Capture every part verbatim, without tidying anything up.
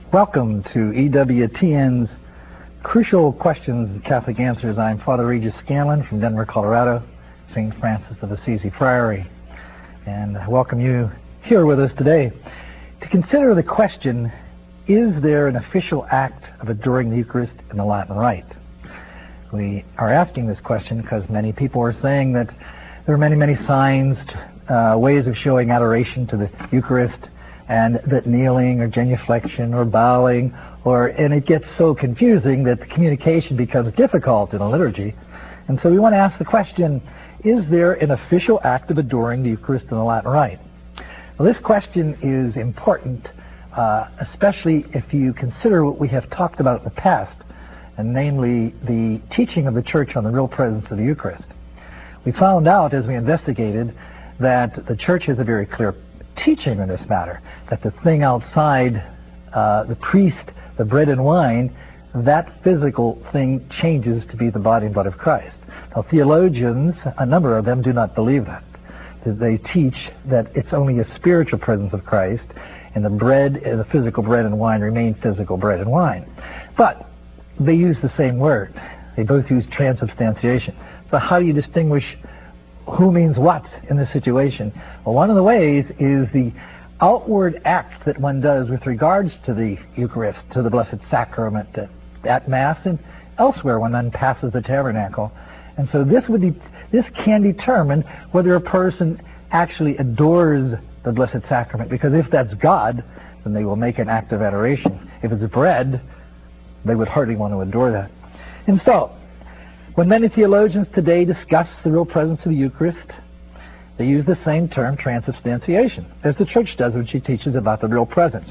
Welcome to E W T N's Crucial Questions, Catholic Answers. I'm Father Regis Scanlon from Denver, Colorado, Saint Francis of Assisi Friary, and I welcome you here with us today to consider the question, is there an official act of adoring the Eucharist in the Latin Rite? We are asking this question because many people are saying that there are many, many signs, uh, ways of showing adoration to the Eucharist, and that kneeling or genuflection or bowing, or and it gets so confusing that the communication becomes difficult in a liturgy. And so we want to ask the question, is there an official act of adoring the Eucharist in the Latin Rite? Well, this question is important, uh, especially if you consider what we have talked about in the past, and namely the teaching of the Church on the real presence of the Eucharist. We found out as we investigated that the Church has a very clear teaching on this matter, that the thing outside uh, the priest, the bread and wine, that physical thing changes to be the body and blood of Christ. Now, theologians, a number of them, do not believe that. They teach that it's only a spiritual presence of Christ, and the bread, the physical bread and wine remain physical bread and wine. But they use the same word. They both use transubstantiation. So how do you distinguish who means what in this situation? Well, one of the ways is the outward act that one does with regards to the Eucharist, to the Blessed Sacrament, at Mass and elsewhere when one passes the tabernacle. And so this would be, this can determine whether a person actually adores the Blessed Sacrament, because if that's God, then they will make an act of adoration. If it's bread, they would hardly want to adore that. And so, when many theologians today discuss the real presence of the Eucharist, they use the same term, transubstantiation, as the Church does when she teaches about the real presence.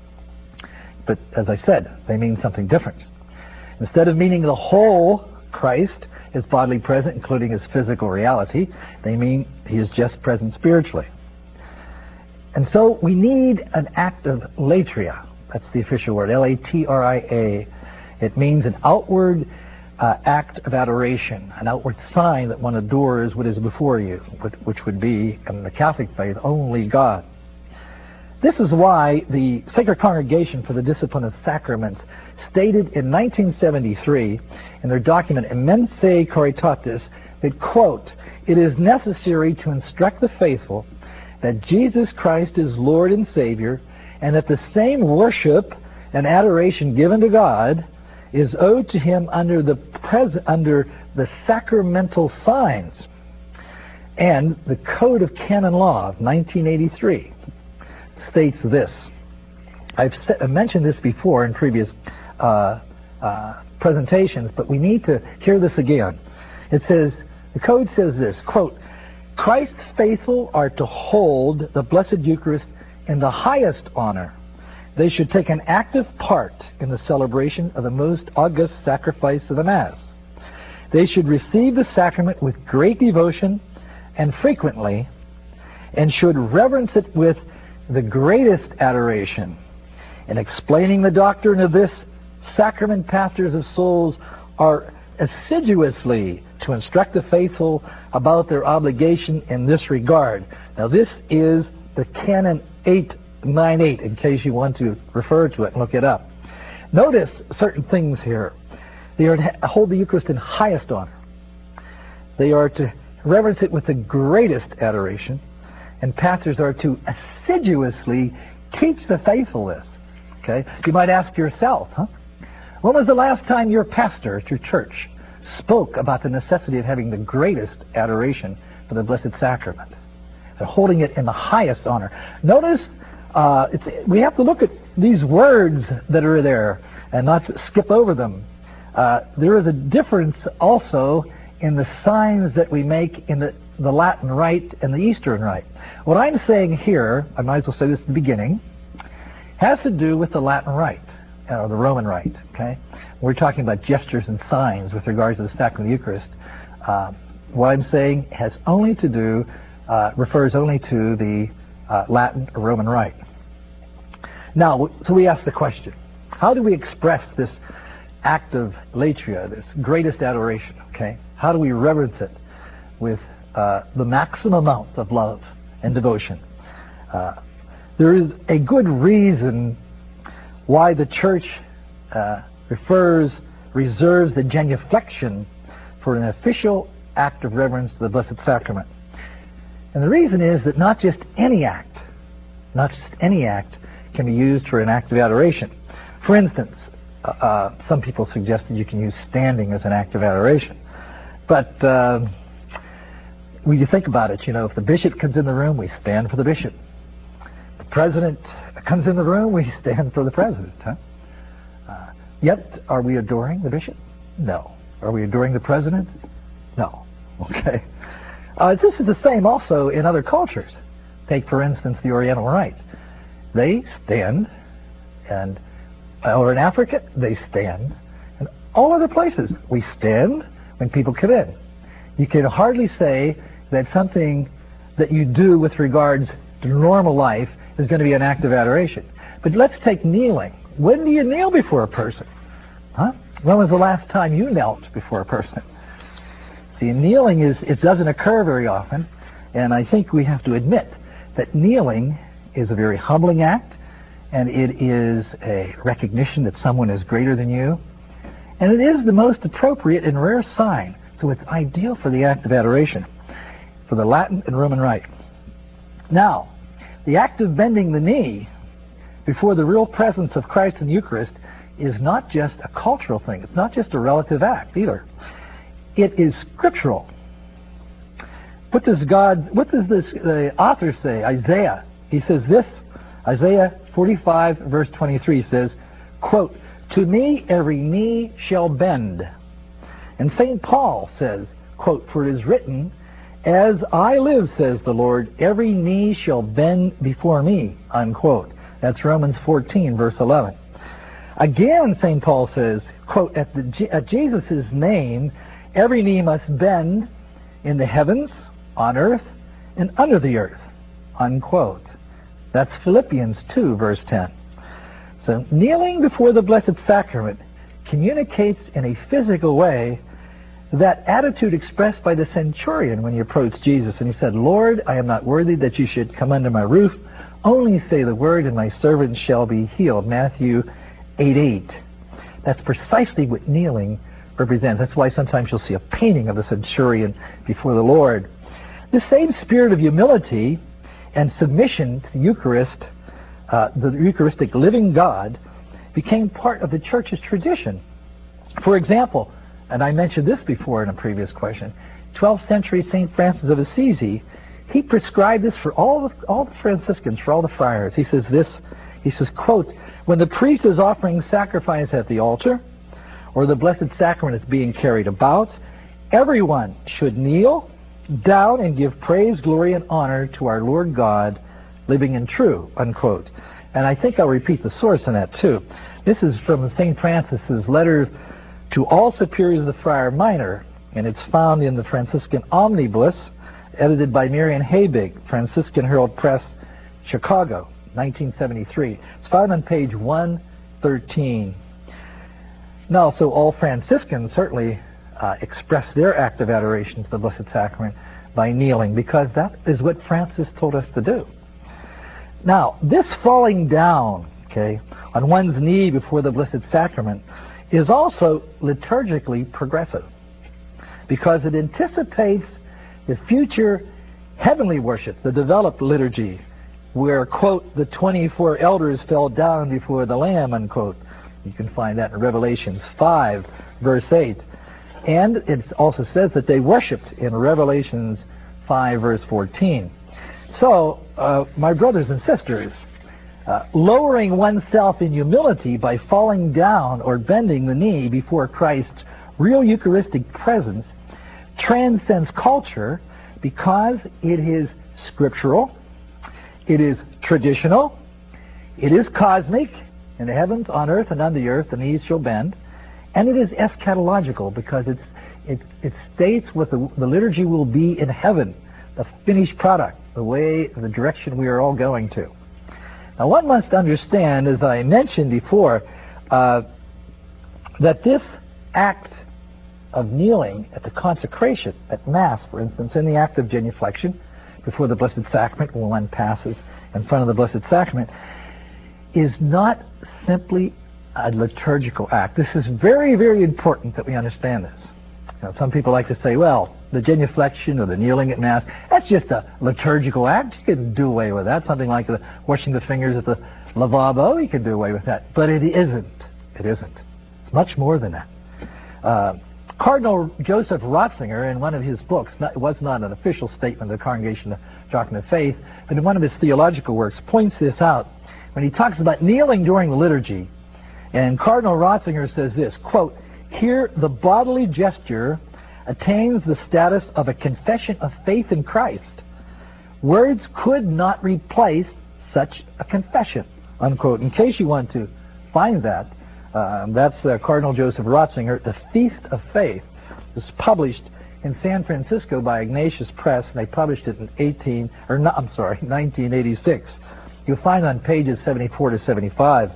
But as I said, they mean something different. Instead of meaning the whole Christ is bodily present, including his physical reality, they mean he is just present spiritually. And so we need an act of latria. That's the official word, L A T R I A. It means an outward Uh, act of adoration, an outward sign that one adores what is before you, which would be, in the Catholic faith, only God. This is why the Sacred Congregation for the Discipline of Sacraments stated in nineteen seventy-three in their document Immensae Caritatis that, quote, "It is necessary to instruct the faithful that Jesus Christ is Lord and Savior, and that the same worship and adoration given to God is owed to him under the pres- under the sacramental signs." And the Code of Canon Law of nineteen eighty-three states this. I've se- mentioned this before in previous uh, uh, presentations, but we need to hear this again. It says, the Code says this, quote, "Christ's faithful are to hold the Blessed Eucharist in the highest honor. They should take an active part in the celebration of the most august sacrifice of the Mass. They should receive the sacrament with great devotion and frequently, and should reverence it with the greatest adoration. In explaining the doctrine of this sacrament, pastors of souls are assiduously to instruct the faithful about their obligation in this regard." Now this is the Canon eight ninety-eight, in case you want to refer to it and look it up. Notice certain things here. They are to hold the Eucharist in highest honor. They are to reverence it with the greatest adoration. And pastors are to assiduously teach the faithful this. Okay? You might ask yourself, huh? When was the last time your pastor at your church spoke about the necessity of having the greatest adoration for the Blessed Sacrament? And holding it in the highest honor. Notice Uh, it's, we have to look at these words that are there and not skip over them. Uh, there is a difference also in the signs that we make in the, the Latin Rite and the Eastern Rite. What I'm saying here, I might as well say this at the beginning, has to do with the Latin Rite, or the Roman Rite. Okay, we're talking about gestures and signs with regards to the Sacrament of the Eucharist. Uh, what I'm saying has only to do, uh, refers only to the uh, Latin or Roman Rite. Now, so we ask the question, how do we express this act of latria, this greatest adoration, okay? How do we reverence it with uh, the maximum amount of love and devotion? Uh, there is a good reason why the Church uh, refers, reserves the genuflection for an official act of reverence to the Blessed Sacrament. And the reason is that not just any act, not just any act can be used for an act of adoration. For instance, uh, uh, some people suggested you can use standing as an act of adoration. But uh, when you think about it, you know, if the bishop comes in the room, we stand for the bishop. The president comes in the room, we stand for the president. Huh? Uh, yet, are we adoring the bishop? No. Are we adoring the president? No. Okay. Uh, this is the same also in other cultures. Take, for instance, the Oriental Rite. They stand, and or in Africa, they stand. And all other places, we stand when people come in. You can hardly say that something that you do with regards to normal life is going to be an act of adoration. But let's take kneeling. When do you kneel before a person? Huh? When was the last time you knelt before a person? See, kneeling is, it doesn't occur very often, and I think we have to admit that kneeling is a very humbling act, and it is a recognition that someone is greater than you, and it is the most appropriate and rare sign, so it's ideal for the act of adoration, for the Latin and Roman Rite. Now, the act of bending the knee before the real presence of Christ in the Eucharist is not just a cultural thing. It's not just a relative act either. It is scriptural. What does God, what does this, the author say? Isaiah. He says this, Isaiah forty-five verse twenty-three says, quote, "To me every knee shall bend." And Saint Paul says, quote, "For it is written, as I live, says the Lord, every knee shall bend before me," unquote. That's Romans fourteen verse eleven. Again, Saint Paul says, quote, at, the, at Jesus' name, every knee must bend in the heavens, on earth, and under the earth, unquote. That's Philippians two, verse ten. So kneeling before the Blessed Sacrament communicates in a physical way that attitude expressed by the centurion when he approached Jesus and he said, "Lord, I am not worthy that you should come under my roof. Only say the word and my servant shall be healed." Matthew eight eight. That's precisely what kneeling represents. That's why sometimes you'll see a painting of the centurion before the Lord. The same spirit of humility and submission to the Eucharist, uh, the Eucharistic living God, became part of the Church's tradition. For example, and I mentioned this before in a previous question, twelfth century Saint Francis of Assisi, he prescribed this for all the, all the Franciscans, for all the friars. He says this, he says, quote, "When the priest is offering sacrifice at the altar, or the Blessed Sacrament is being carried about, everyone should kneel down and give praise, glory, and honor to our Lord God, living and true," unquote. And I think I'll repeat the source on that too. This is from Saint Francis's letters to all superiors of the Friar Minor, and it's found in the Franciscan Omnibus, edited by Marian Habig, Franciscan Herald Press, Chicago, nineteen seventy-three. It's found on page one thirteen. Now, so all Franciscans certainly uh, express their act of adoration to the Blessed Sacrament by kneeling, because that is what Francis told us to do. Now, this falling down, okay, on one's knee before the Blessed Sacrament is also liturgically progressive, because it anticipates the future heavenly worship, the developed liturgy, where, quote, the twenty-four elders fell down before the Lamb, unquote. You can find that in Revelations five, verse eight. And it also says that they worshipped in Revelations five, verse fourteen. So, uh, my brothers and sisters, uh, lowering oneself in humility by falling down or bending the knee before Christ's real Eucharistic presence transcends culture, because it is scriptural, it is traditional, it is cosmic. In the heavens, on earth, and on the earth, the knees shall bend. And it is eschatological, because it's, it, it states what the, the liturgy will be in heaven, the finished product, the way, the direction we are all going to. Now, one must understand, as I mentioned before, uh, that this act of kneeling at the consecration, at Mass, for instance, in the act of genuflection, before the Blessed Sacrament, when one passes in front of the Blessed Sacrament, is not simply a liturgical act. This is very, very important that we understand this. You know, some people like to say, well, the genuflection or the kneeling at Mass, that's just a liturgical act. You can do away with that. Something like the washing the fingers at the lavabo, you can do away with that. But it isn't. It isn't. It's much more than that. Uh, Cardinal Joseph Ratzinger, in one of his books, not, it was not an official statement of the Congregation of Doctrine of Faith, but in one of his theological works, points this out when he talks about kneeling during the liturgy. And Cardinal Ratzinger says this, quote, "Here the bodily gesture attains the status of a confession of faith in Christ. Words could not replace such a confession," unquote. In case you want to find that, uh, that's uh, Cardinal Joseph Ratzinger, The Feast of Faith. It was published in San Francisco by Ignatius Press, and they published it in eighteen, or no, I'm sorry, nineteen eighty-six. You'll find it on pages seventy-four to seventy-five.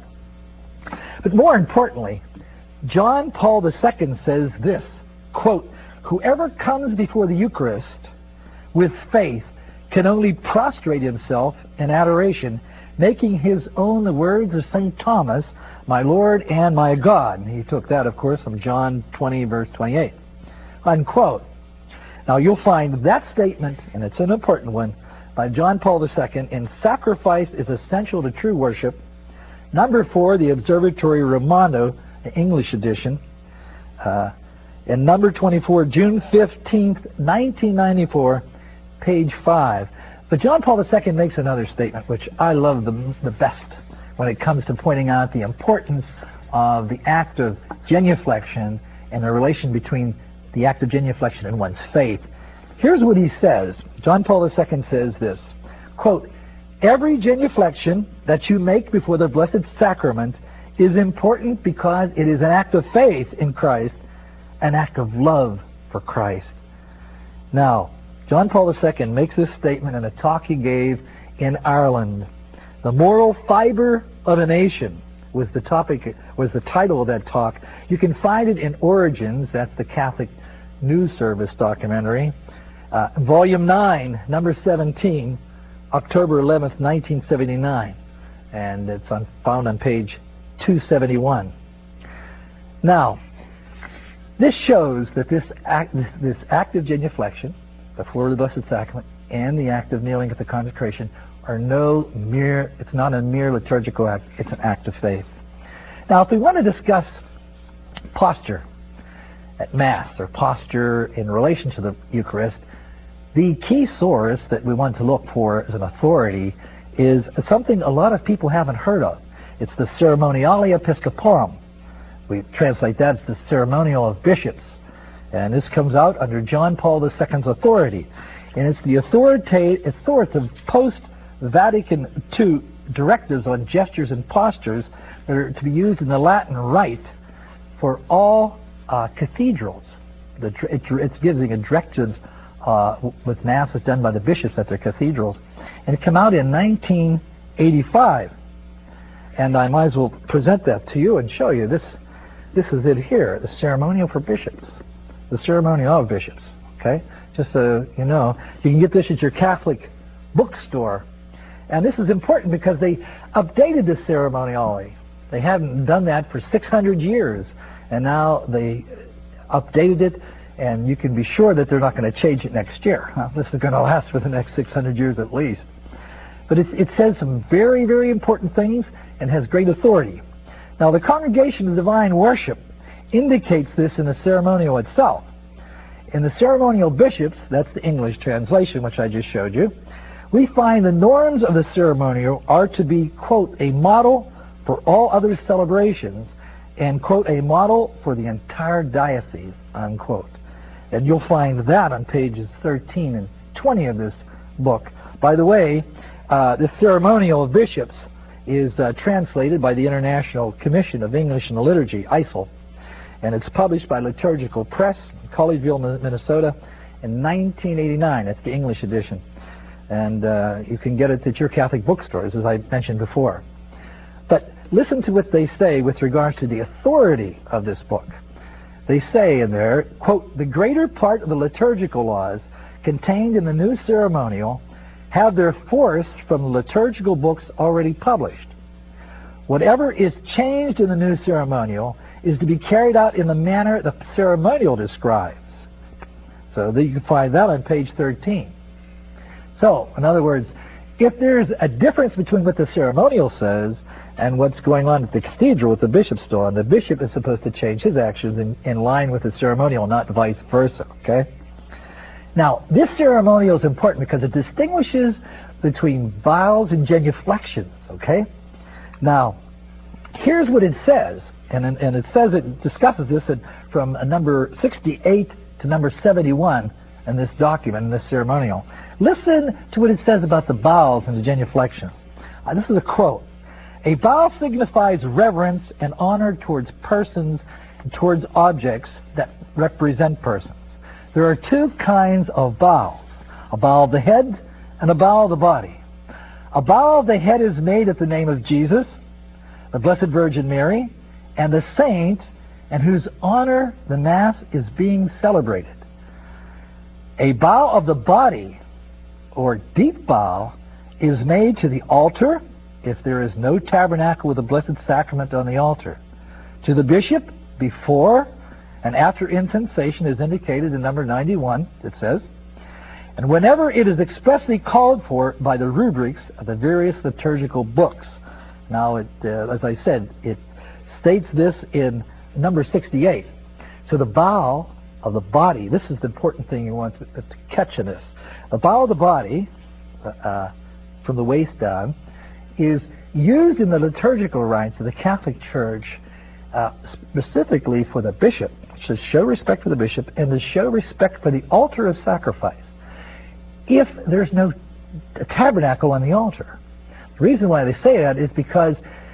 But more importantly, John Paul the Second says this, quote, "Whoever comes before the Eucharist with faith can only prostrate himself in adoration, making his own the words of Saint Thomas, 'My Lord and my God.'" He took that, of course, from John twenty, verse twenty-eight. Unquote. Now you'll find that statement, and it's an important one, by John Paul the Second in Sacrifice is Essential to True Worship, number four, the Observatory Romano, the English edition, uh, and number twenty-four, June fifteenth, nineteen ninety-four, page five. But John Paul the Second makes another statement, which I love the, the best when it comes to pointing out the importance of the act of genuflection and the relation between the act of genuflection and one's faith. Here's what he says. John Paul the Second says this, quote, "Every genuflection that you make before the Blessed Sacrament is important because it is an act of faith in Christ, an act of love for Christ." Now, John Paul the Second makes this statement in a talk he gave in Ireland. "The Moral Fiber of a Nation" was the topic, was the title of that talk. You can find it in Origins, that's the Catholic News Service documentary, uh, volume nine, number seventeen, October eleventh, nineteen seventy-nine, and it's on, found on page two seventy-one. Now, this shows that this act, this, this act of genuflection before the Blessed Sacrament and the act of kneeling at the consecration are no mere, it's not a mere liturgical act, it's an act of faith. Now, if we want to discuss posture at Mass or posture in relation to the Eucharist, the key source that we want to look for as an authority is something a lot of people haven't heard of. It's the Ceremonialia Episcoporum. We translate that as the ceremonial of bishops. And this comes out under John Paul the Second's authority. And it's the authoritative, authoritative post-Vatican two directives on gestures and postures that are to be used in the Latin Rite for all uh, cathedrals. The, it, it's giving a directive uh, with Masses done by the bishops at their cathedrals. And it came out in nineteen eighty-five. And I might as well present that to you and show you. This this is it here, the ceremonial for bishops. The ceremonial of bishops. Okay? Just so you know, you can get this at your Catholic bookstore. And this is important because they updated the ceremonially. They hadn't done that for six hundred years. And now they updated it, and you can be sure that they're not going to change it next year. Huh? This is going to last for the next six hundred years at least. But it, it says some very, very important things and has great authority. Now, the Congregation of Divine Worship indicates this in the ceremonial itself. In the ceremonial bishops, that's the English translation, which I just showed you, we find the norms of the ceremonial are to be, quote, a model for all other celebrations, and, quote, a model for the entire diocese, unquote. And you'll find that on pages thirteen and twenty of this book. By the way, uh, the Ceremonial of Bishops is uh, translated by the International Commission of English and Liturgy, I S L, and it's published by Liturgical Press, Colleyville, Minnesota, in nineteen eighty-nine. That's the English edition. And uh, you can get it at your Catholic bookstores, as I mentioned before. But listen to what they say with regards to the authority of this book. They say in there, quote, the greater part of the liturgical laws contained in the new ceremonial have their force from the liturgical books already published. Whatever is changed in the new ceremonial is to be carried out in the manner the ceremonial describes. So you can find that on page thirteen. So, in other words, if there's a difference between what the ceremonial says and what's going on at the cathedral with the bishop's doing, the bishop is supposed to change his actions in, in line with the ceremonial, not vice versa, okay? Now, this ceremonial is important because it distinguishes between vials and genuflections, okay? Now, here's what it says, and, and it says, it discusses this in, from number sixty-eight to number seventy-one in this document, in this ceremonial. Listen to what it says about the vials and the genuflections. Uh, this is a quote. A vial signifies reverence and honor towards persons and towards objects that represent persons. There are two kinds of vials, a vial of the head and a vial of the body. A vial of the head is made at the name of Jesus, the Blessed Virgin Mary, and the saint in whose honor the Mass is being celebrated. A vial of the body, or deep vial, is made to the altar if there is no tabernacle with the Blessed Sacrament on the altar. To the bishop, before and after incensation, is indicated in number ninety-one, it says, and whenever it is expressly called for by the rubrics of the various liturgical books. Now, it, uh, as I said, it states this in number sixty-eight. So the vial of the body, this is the important thing you want to, to catch in this. The vial of the body, uh, from the waist down, is used in the liturgical rites of the Catholic Church uh, specifically for the bishop, to show respect for the bishop and to show respect for the altar of sacrifice. If there's no tabernacle on the altar. The reason why they say that is because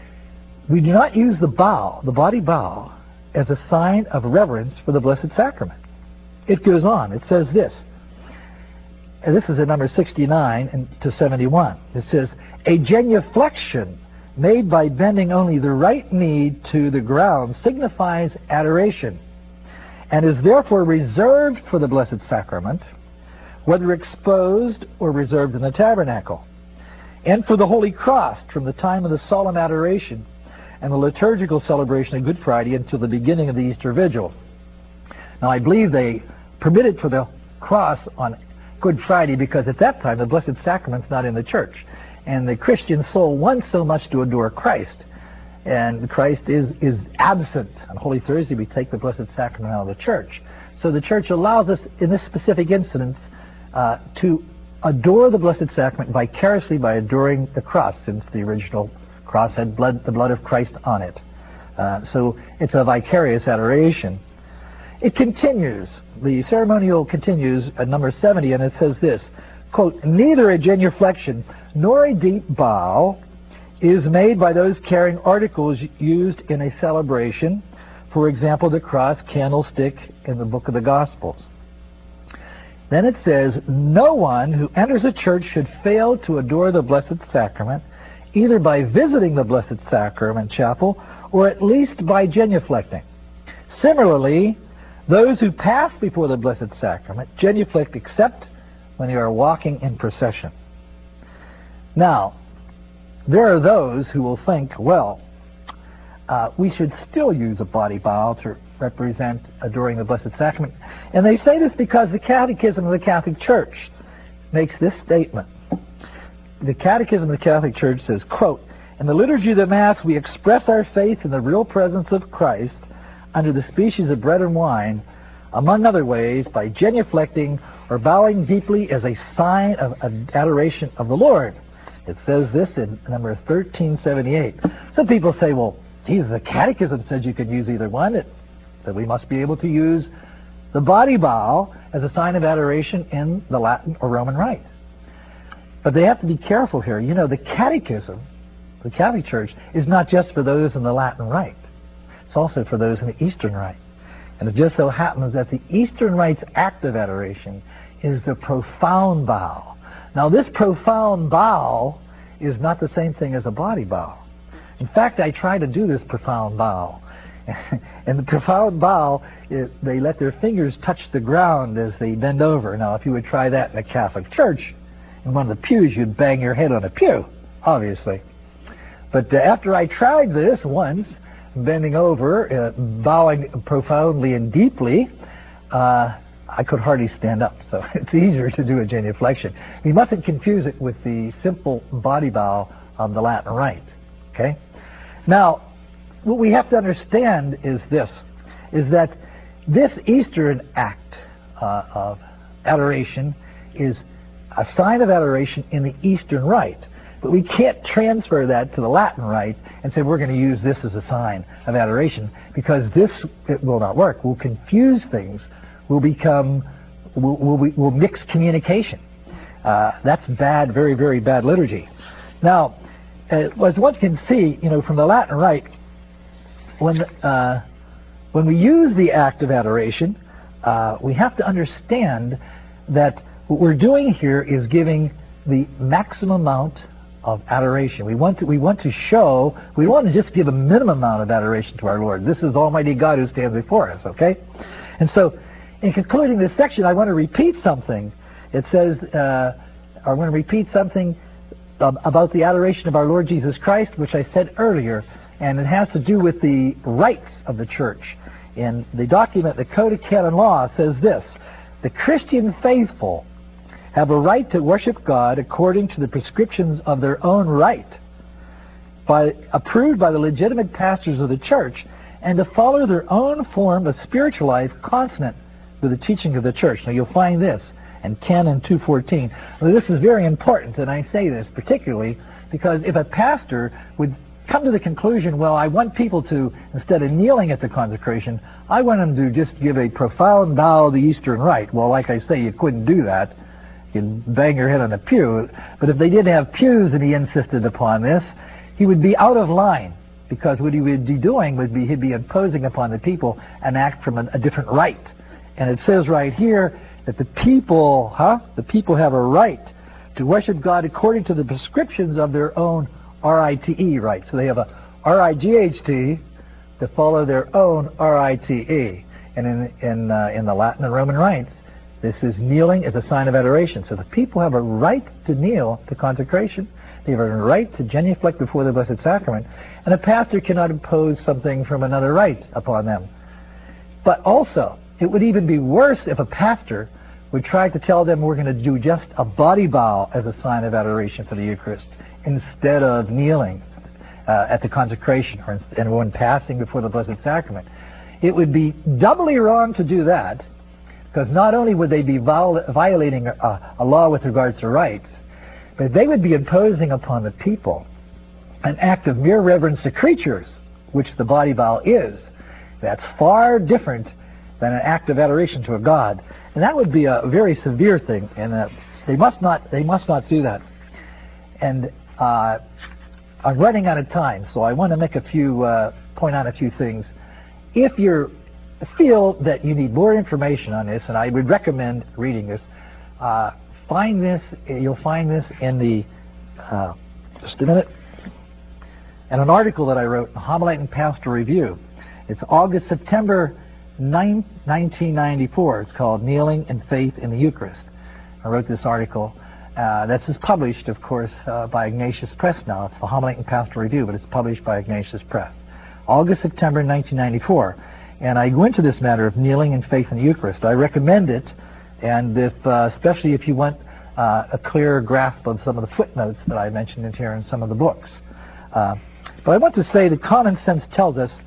we do not use the bow, the body bow, as a sign of reverence for the Blessed Sacrament. It goes on. It says this. And this is in number sixty-nine and to seventy-one. It says, a genuflection made by bending only the right knee to the ground signifies adoration and is therefore reserved for the Blessed Sacrament, whether exposed or reserved in the tabernacle, and for the Holy Cross from the time of the solemn adoration and the liturgical celebration of Good Friday until the beginning of the Easter Vigil. Now, I believe they permitted for the cross on Good Friday because at that time the Blessed Sacrament's not in the church, and the Christian soul wants so much to adore Christ, and Christ is, is absent. On Holy Thursday we take the Blessed Sacrament out of the church. So the church allows us, in this specific incident, uh, to adore the Blessed Sacrament vicariously by adoring the cross, since the original cross had blood, the blood of Christ on it. Uh, so it's a vicarious adoration. It continues. The ceremonial continues at number seventy, and it says this, quote, neither a genuflection nor a deep bow is made by those carrying articles used in a celebration, for example, the cross, candlestick in the book of the Gospels. Then it says, no one who enters a church should fail to adore the Blessed Sacrament, either by visiting the Blessed Sacrament chapel or at least by genuflecting. Similarly, those who pass before the Blessed Sacrament genuflect except when they are walking in procession. Now, there are those who will think, well, uh, we should still use a body bow to represent adoring the Blessed Sacrament. And they say this because the Catechism of the Catholic Church makes this statement. The Catechism of the Catholic Church says, quote, in the liturgy of the Mass we express our faith in the real presence of Christ under the species of bread and wine, among other ways, by genuflecting or bowing deeply as a sign of adoration of the Lord. It says this in number thirteen seventy-eight. Some people say, well, geez, the Catechism says you can use either one, it, that we must be able to use the body bow as a sign of adoration in the Latin or Roman Rite. But they have to be careful here. You know, the Catechism, the Catholic Church, is not just for those in the Latin Rite. It's also for those in the Eastern Rite. And it just so happens that the Eastern Rite's act of adoration is the profound bow. Now, this profound bow is not the same thing as a body bow. In fact, I try to do this profound bow. And the profound bow, it, they let their fingers touch the ground as they bend over. Now, if you would try that in a Catholic church, in one of the pews, you'd bang your head on a pew, obviously. But uh, after I tried this once, bending over, uh, bowing profoundly and deeply, uh, I could hardly stand up. So it's easier to do a genuflection. We mustn't confuse it with the simple body bow of the Latin rite. Okay? Now, what we have to understand is this, is that this Eastern act uh, of adoration is a sign of adoration in the Eastern rite. But we can't transfer that to the Latin rite and say we're going to use this as a sign of adoration, because this it will not work. We'll confuse things. We'll become, we'll, we'll, we'll mix communication. Uh, that's bad, very, very bad liturgy. Now, uh, as one can see, you know, from the Latin rite, when uh, when we use the act of adoration, uh, we have to understand that what we're doing here is giving the maximum amount of adoration. We want to we want to show, we want to just give a minimum amount of adoration to our Lord. This is Almighty God who stands before us, okay? And so, in concluding this section, I want to repeat something. It says, uh, I want to repeat something um, about the adoration of our Lord Jesus Christ, which I said earlier, and it has to do with the rites of the church. In the document, the Code of Canon Law says this: the Christian faithful have a right to worship God according to the prescriptions of their own right, by, approved by the legitimate pastors of the church, and to follow their own form of spiritual life consonant with the teaching of the church. Now you'll find this in Canon two fourteen. Well, this is very important, and I say this particularly because if a pastor would come to the conclusion, well, I want people to, instead of kneeling at the consecration, I want them to just give a profound bow of the Eastern Rite. Well, like I say, you couldn't do that. You'd bang your head on a pew. But if they did have pews and he insisted upon this, he would be out of line, because what he would be doing would be he'd be imposing upon the people an act from a, a different rite. And it says right here that the people, huh? The people have a right to worship God according to the prescriptions of their own R I T E rite. So they have a R I G H T to follow their own R I T E. And in in uh, in the Latin and Roman rites, this is kneeling as a sign of adoration. So the people have a right to kneel to consecration. They have a right to genuflect before the Blessed Sacrament. And a pastor cannot impose something from another rite upon them. But also, it would even be worse if a pastor would try to tell them we're going to do just a body bow as a sign of adoration for the Eucharist instead of kneeling uh, at the consecration or and when passing before the Blessed Sacrament. It would be doubly wrong to do that, because not only would they be viol violating a, a law with regards to rites, but they would be imposing upon the people an act of mere reverence to creatures, which the body bow is. That's far different than an act of adoration to a God, and that would be a very severe thing. And uh, they must not they must not do that. And uh, I'm running out of time, so I want to make a few uh, point out a few things. If you feel that you need more information on this, and I would recommend reading this, uh, find this. You'll find this in the uh, just a minute, in an article that I wrote in the Homilite and Pastoral Review. It's August September nineteen ninety-four. It's called Kneeling and Faith in the Eucharist. I wrote this article. Uh, this is published, of course, uh, by Ignatius Press now. It's the Homilite and Pastoral Review, but it's published by Ignatius Press. August September nineteen ninety-four. And I go into this matter of kneeling and faith in the Eucharist. I recommend it, and if, uh, especially if you want uh, a clearer grasp of some of the footnotes that I mentioned in here in some of the books. Uh, but I want to say that common sense tells us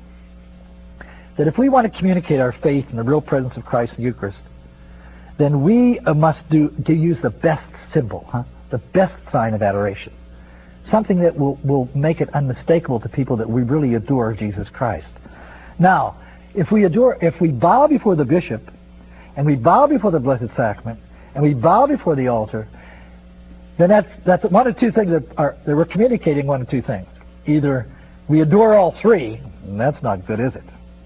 that if we want to communicate our faith in the real presence of Christ in the Eucharist, then we uh, must do to use the best symbol, huh? the best sign of adoration, something that will, will make it unmistakable to people that we really adore Jesus Christ. Now, if we adore, if we bow before the bishop, and we bow before the Blessed Sacrament, and we bow before the altar, then that's that's one of two things that are that we're communicating one of two things. Either we adore all three, and that's not good, is it?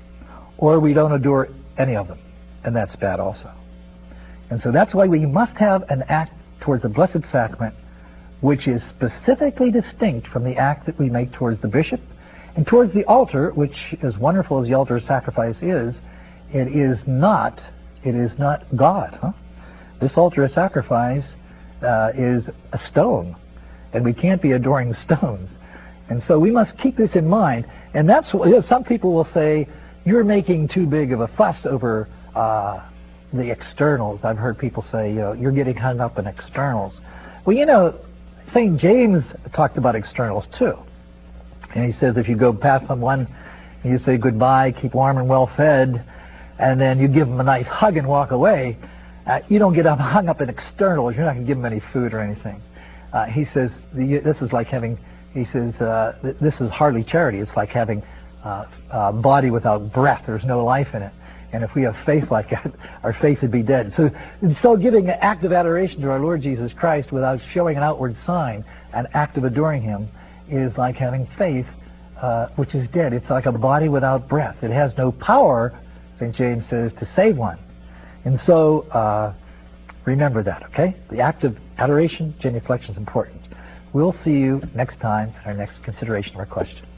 Or we don't adore any of them, and that's bad also. And so that's why we must have an act towards the Blessed Sacrament which is specifically distinct from the act that we make towards the bishop and towards the altar, which, as wonderful as the altar sacrifice is, it is not it is not God. Huh? This altar of sacrifice uh, is a stone, and we can't be adoring stones. And so we must keep this in mind. And that's what, you know, some people will say, you're making too big of a fuss over uh, the externals. I've heard people say, you know, you're getting hung up in externals. Well, you know, Saint James talked about externals too. And he says if you go past someone and you say goodbye, keep warm and well fed, and then you give them a nice hug and walk away, uh, you don't get hung up in externals. You're not going to give them any food or anything. Uh, he says this is like having, he says, uh, th this is hardly charity. It's like having uh, a body without breath. There's no life in it. And if we have faith like that, our faith would be dead. So, so giving an act of adoration to our Lord Jesus Christ without showing an outward sign, an act of adoring Him, is like having faith uh, which is dead. It's like a body without breath. It has no power, Saint James says, to save one. And so, uh, remember that, okay? The act of adoration, genuflection, is important. We'll see you next time in our next consideration of our question.